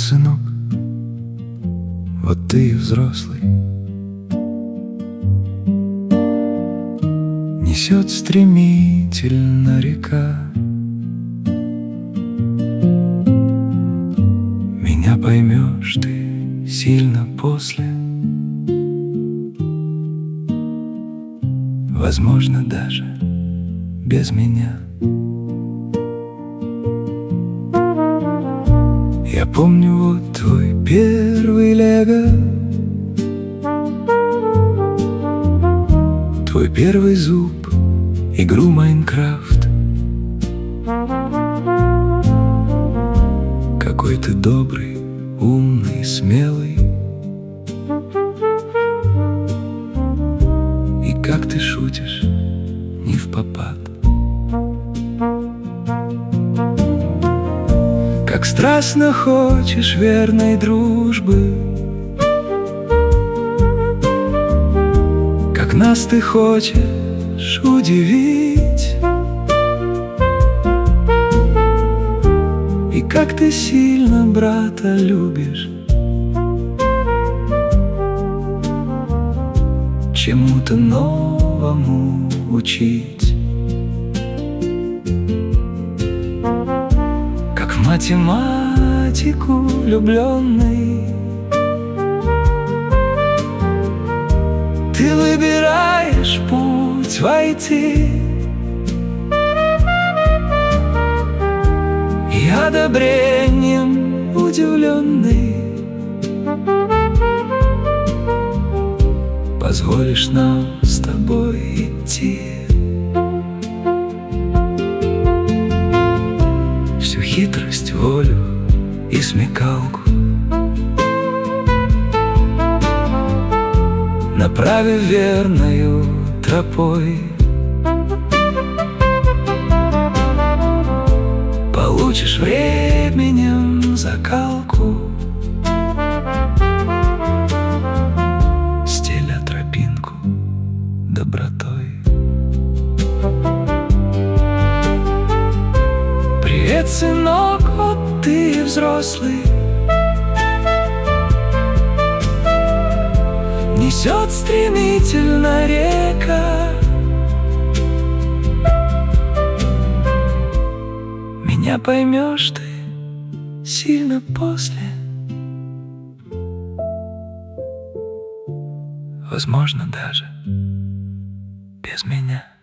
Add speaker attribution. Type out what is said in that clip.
Speaker 1: сынок, вот ты и взрослый. Несет стремительно река. Меня поймешь ты сильно после, возможно, даже без меня. Я помню вот твой первый лего, твой первый зуб, игру Майнкрафт. Какой ты добрый, умный, смелый, и как ты шутишь невпопад. Как страстно хочешь верной дружбы, как нас ты хочешь удивить, и как ты сильно брата любишь, чему-то новому учить. Как в математику влюбленный, ты выбираешь путь войти, и одобрением удивленный позволишь нам с тобой идти. Всю хитрость, волю и смекалку направив верною тропой, получишь временем закалку, стеля тропинку добротой. Привет, сынок, вот ты взрослый. Несет стремительно река. Меня поймешь ты сильно после, возможно, даже без меня.